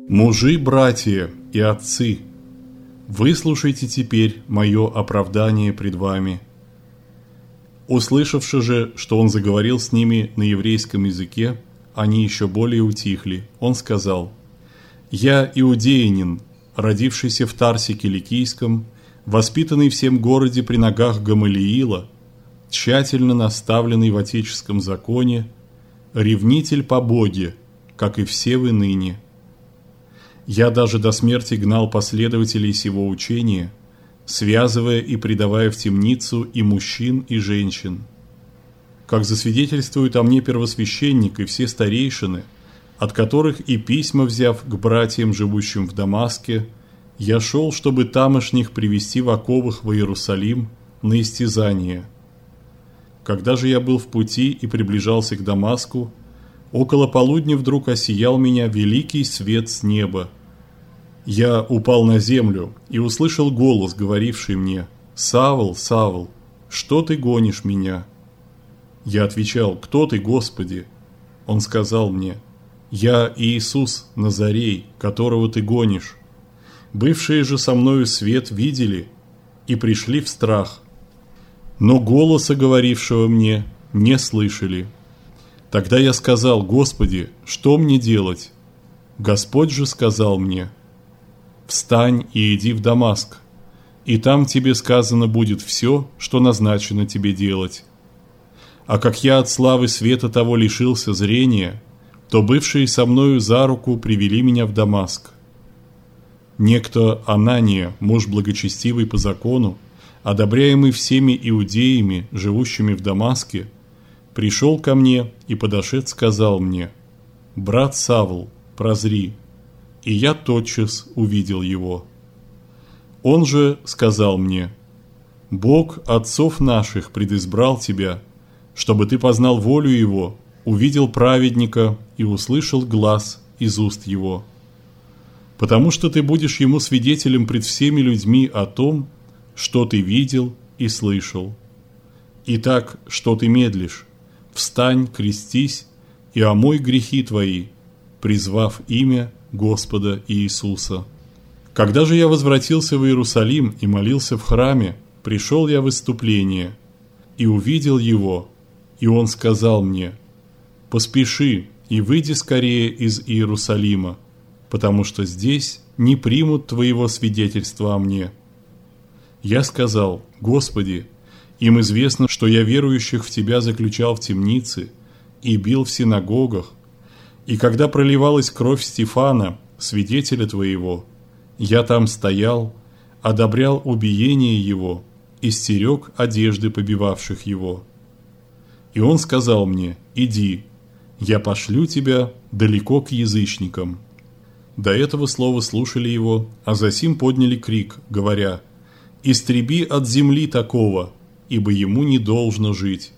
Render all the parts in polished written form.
Мужи, братья и отцы, выслушайте теперь мое оправдание пред вами. Услышавши же, что он заговорил с ними на еврейском языке, они еще более утихли. Он сказал: «Я иудеянин, родившийся в Тарсе Киликийском, воспитанный в сем городе при ногах Гамалиила, тщательно наставленный в отеческом законе, ревнитель по Боге, как и все вы ныне. Я даже до смерти гнал последователей сего учения, связывая и предавая в темницу и мужчин, и женщин. Как засвидетельствуют о мне первосвященник и все старейшины, от которых и письма взяв к братьям, живущим в Дамаске, я шел, чтобы тамошних привести в оковах в Иерусалим на истязание. Когда же я был в пути и приближался к Дамаску, около полудня вдруг осиял меня великий свет с неба. Я упал на землю и услышал голос, говоривший мне: «Савл, Савл, что ты гонишь меня?» Я отвечал: «Кто ты, Господи?» Он сказал мне: «Я Иисус Назарей, которого ты гонишь. Бывшие же со мною свет видели и пришли в страх, но голоса, говорившего мне, не слышали. Тогда я сказал: Господи, что мне делать? Господь же сказал мне: встань и иди в Дамаск, и там тебе сказано будет все, что назначено тебе делать. А как я от славы света того лишился зрения, то бывшие со мною за руку привели меня в Дамаск. Некто Анания, муж благочестивый по закону, одобряемый всеми иудеями, живущими в Дамаске, пришел ко мне и, подошед, сказал мне: «Брат Савл, прозри». И я тотчас увидел его. Он же сказал мне: «Бог отцов наших предизбрал тебя, чтобы ты познал волю Его, увидел праведника и услышал глас из уст Его. Потому что ты будешь Ему свидетелем пред всеми людьми о том, что ты видел и слышал. Итак, что ты медлишь? Встань, крестись и омой грехи твои, призвав имя Господа Иисуса». Когда же я возвратился в Иерусалим и молился в храме, пришел я в исступление и увидел его, и он сказал мне: «Поспеши и выйди скорее из Иерусалима, потому что здесь не примут твоего свидетельства о мне». Я сказал: «Господи, им известно, что я верующих в Тебя заключал в темнице и бил в синагогах, и когда проливалась кровь Стефана, свидетеля Твоего, я там стоял, одобрял убиение его и стерег одежды побивавших его». И он сказал мне: «Иди, я пошлю тебя далеко к язычникам». До этого слова слушали его, а засим подняли крик, говоря: «Истреби от земли такого, ибо ему не должно жить».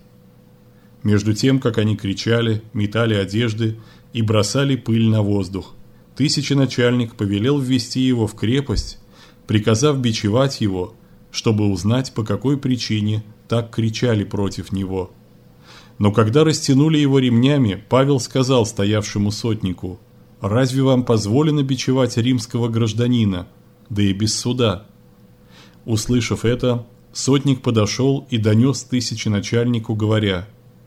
Между тем, как они кричали, метали одежды и бросали пыль на воздух, тысяченачальник повелел ввести его в крепость, приказав бичевать его, чтобы узнать, по какой причине так кричали против него. Но когда растянули его ремнями, Павел сказал стоявшему сотнику: «Разве вам позволено бичевать римского гражданина, да и без суда?» Услышав это, сотник подошел и донес тысяченачальнику, говоря: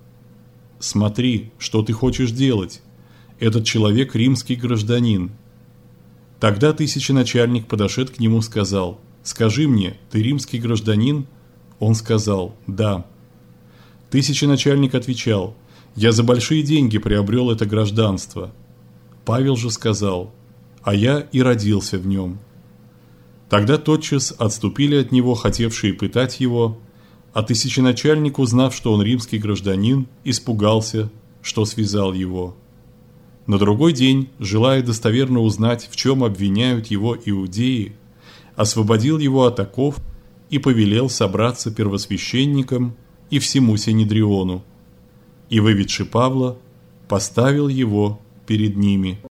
«Смотри, что ты хочешь делать? Этот человек римский гражданин». Тогда тысяченачальник, подошед к нему, сказал: «Скажи мне, ты римский гражданин?» Он сказал: «Да». Тысяченачальник отвечал: «Я за большие деньги приобрел это гражданство». Павел же сказал: «А я и родился в нем». Тогда тотчас отступили от него, хотевшие пытать его, а тысяченачальник, узнав, что он римский гражданин, испугался, что связал его. На другой день, желая достоверно узнать, в чем обвиняют его иудеи, освободил его от оков и повелел собраться первосвященникам и всему Синедриону, и, выведши Павла, поставил его перед ними.